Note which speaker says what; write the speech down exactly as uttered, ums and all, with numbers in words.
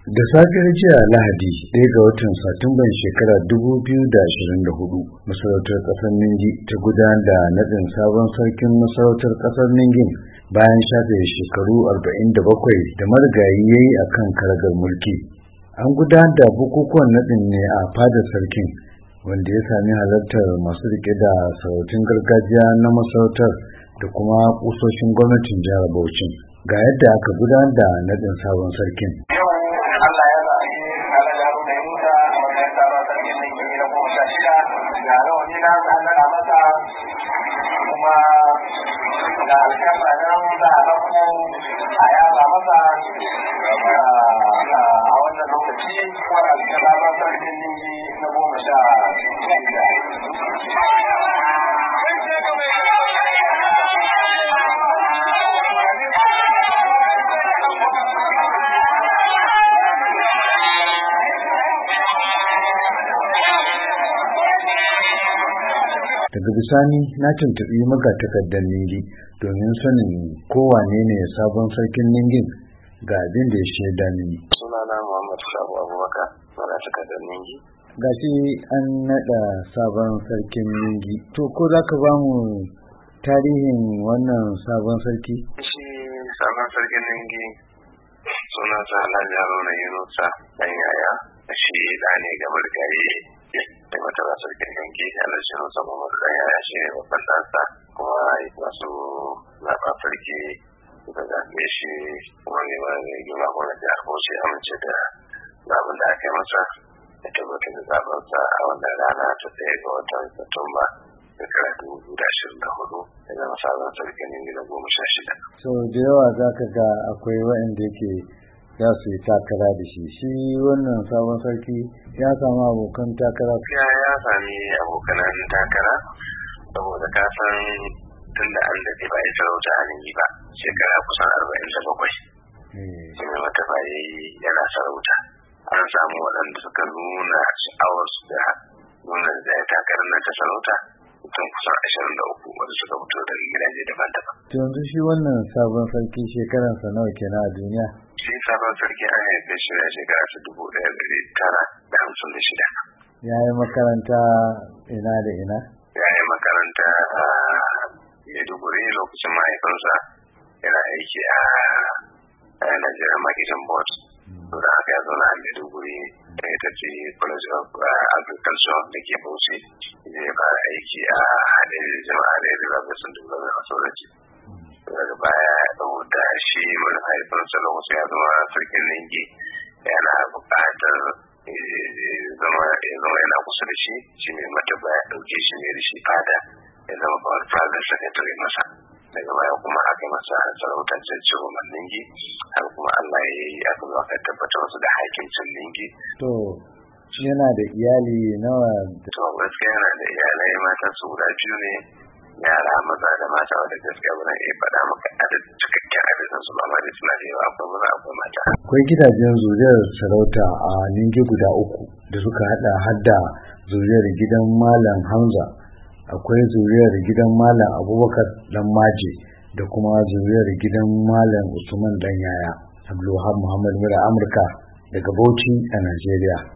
Speaker 1: Da safiyar jiya Lahadi ɗaya ga watan Satumban shekarar dubu biyu da ashirin da hudu, masarautar ƙasar Ningi ta gudanar da naɗin sabon sarkin masarautar ƙasar Ningin bayan shafe shekaru arba'in da bakwai da marigayi ya yi a kan karagar mulki. An gudanar da bukukuwan naɗin ne a fadar sarkin, wanda ya sami halartar masu riƙe da sarautun gargajiya na masarautar da kuma ƙusoshin gwamnatin jihar Bauchi. Ga yadda aka gudanar da naɗin sabon sarkin.
Speaker 2: Allah ya zaɓi Alhaji Haruna Yunusa a matsayin sabon sarkin Ningi na goma sha shida. Ga rawani na an naɗa masa, kuma ga alƙafa nan za a ɗauko a yaba masa a wannan lokaci, wanda suka sabon sarkin Ningi na goma sha shida.
Speaker 1: Daga bisani na tuntuɓi magatakardar Ningi domin sanin kowane ne sabon sarkin Ningin. Ga abin da ya shaida mini.
Speaker 2: Sunana Muhammad Sabu Abubakar, magatakardar Ningi.
Speaker 1: Ga shi an naɗa sabon sarkin Ningi. To ko za ka ba mu tarihin wannan sabon sarki?
Speaker 2: Shi sabon sarkin Ningi sunansa Alhaji Haruna Yunusa ɗan yaya. Shi ɗa ne ga marigayi da matara sarkin Ningi Alhaji Yunusa Muhammadu ɗan yaya, shi ne babban ɗansa, kuma masu zaɓa sarki suka zaɓe shi, kuma ne ma ne gina kuma jihar Bauchi amince da zaɓen da aka yi masa, ya tabbatar da zaɓensa a wannan rana ta ɗaya ga watan Satumba shekara dubu biyu da ashirin da hudu, ya zama sabon sarkin Ningi na goma sha shida.
Speaker 1: So da yawa za ka ga akwai waɗanda yake za su yi takara da shi. Shi wannan sabon sarki ya samu abokan takara?
Speaker 2: Ya ya sami abokanan takara, saboda ka san tun da an daɗe ba ya sarauta a Ningi ba, shekara kusan arba'in da bakwai. Shi ne mata baye yana sarauta. An samu waɗanda suka nuna sha'awarsu da nuna da ya takarar nan ta sarauta, mutum kusan ashirin da uku wanda suka fito daga gidaje daban-daban.
Speaker 1: To yanzu shi wannan sabon sarki shekaransa nawa kenan a duniya?
Speaker 2: Shi sabon sarki an haife shi ne shekara ta dubu ɗaya da ɗari tara da hamsin da shida.
Speaker 1: Ya yi makaranta ina da ina?
Speaker 2: Ya yi makaranta a Maiduguri lokacin mahaifinsa yana aiki a Nigerian Marketing Board. To da haka ya zauna a Maiduguri da ya tafi College of Agriculture da ke Bauchi. Ya fara aiki a Hadin Jama'a da Irrigation Development Authority. Daga baya ya ɗau da shi mahaifinsa lokacin ya zama sarkin Ningi, yana buƙatar zama yana kusa da shi, shi ne mata baya ɗauke shi ne da shi fada, ya zama bawar fadar secretary masa. Daga baya kuma aka masa sarautar Ciroman Ningi, har kuma Allah ya yi aka zo aka tabbatar wasu da hakincin Ningi.
Speaker 1: To yana da iyali nawa?
Speaker 2: To gaskiya yana da iyalai mata su guda biyu ne, yara maza da mata, wadda gaskiya ba zan iya faɗa maka adadin cikakken adadin su ba, amma dai suna da yawa, akwai maza akwai mata.
Speaker 1: Akwai gidajen zuriyar sarauta a Ningi guda uku da suka haɗa hadda zuriyar gidan Malam Hamza, akwai zuriyar gidan Malam Abubakar Dan Maje, da kuma zuriyar gidan Malam Usman Dan Yaya. Abdulwahab Muhammad Mura, Amurka, daga Bauchi a Najeriya.